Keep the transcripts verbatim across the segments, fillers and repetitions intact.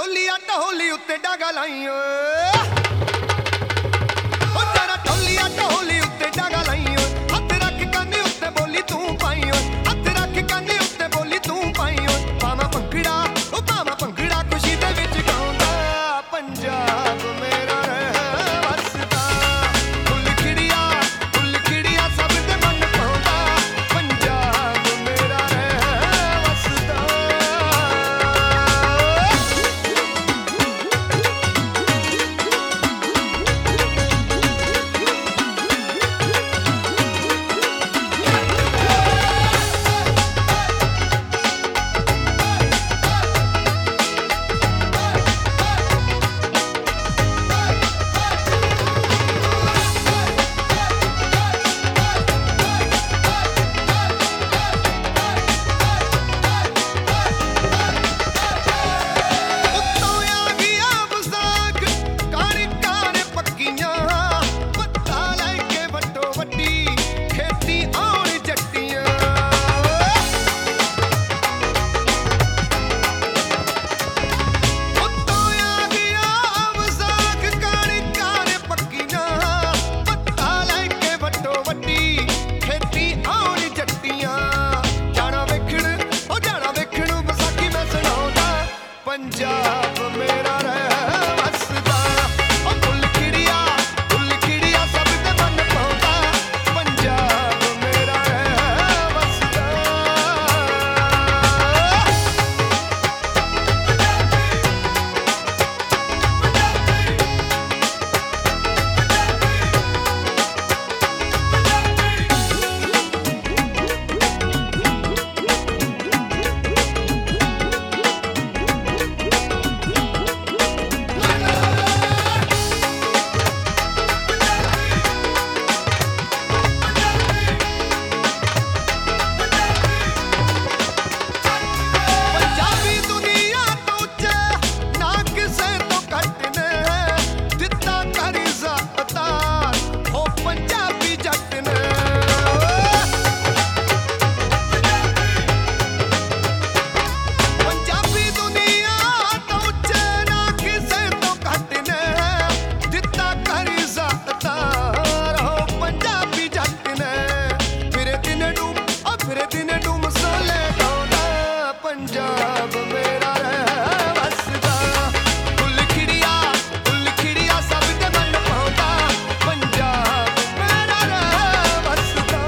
ਢੋਲੀਆ ਢੋਲੀ ਉੱਤੇ ਡਾਗਾ ਲਾਈ ਓਏ ਓ ਤੇਰਾ ਢੋਲੀਆ ਢੋਲੀ ਉੱਤੇ ਡਾਗਾ ਲਾਈ ਓਏ ਹੱਥ ਰੱਖ ਕੰਨੇ ਉੱਤੇ ਬੋਲੀ ਤੂੰ ਪਾਈ ਓਏ ਹੱਥ ਰੱਖ ਕੰਨੇ ਉੱਤੇ ਬੋਲੀ ਤੂੰ ਪਾਈ ਓਏ ਪਾਵਾਂ ਭੰਗੜਾ ਓ ਪਾਵਾਂ ਭੰਗੜਾ ਖੁਸ਼ੀ ਦੇ ਵਿੱਚ ਗਾਉਂਦਾ ਪੰਜਾਬ ਮੇਰਾ ਪੰਜਾਬ ਮੇਰਾ ਰਹਿ ਵਸਦਾ ਓ ਫੁੱਲ ਖਿੜਿਆ ਫੁੱਲ ਖਿੜਿਆ ਸਭ ਦੇ ਮਨ ਪਾਉਂਦਾ ਪੰਜਾਬ ਮੇਰਾ ਰਹਿ ਵਸਦਾ ਪੰਜਾਬ ਮੇਰਾ ਰਹਿ ਵਸਦਾ ਫੁੱਲ ਖਿੜਿਆ ਫੁੱਲ ਖਿੜਿਆ ਸਭ ਦੇ ਮਨ ਪਾਉਂਦਾ ਪੰਜਾਬ ਮੇਰਾ ਰਹਿ ਵਸਦਾ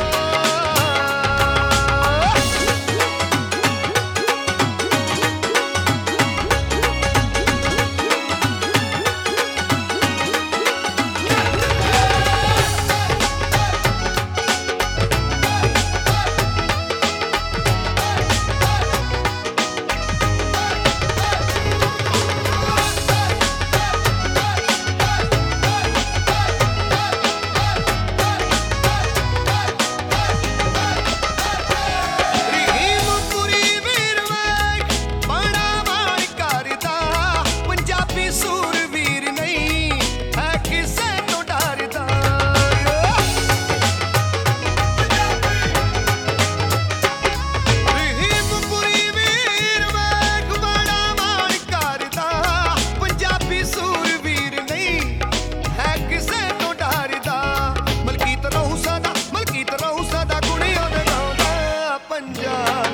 ਪੰਜਾਬ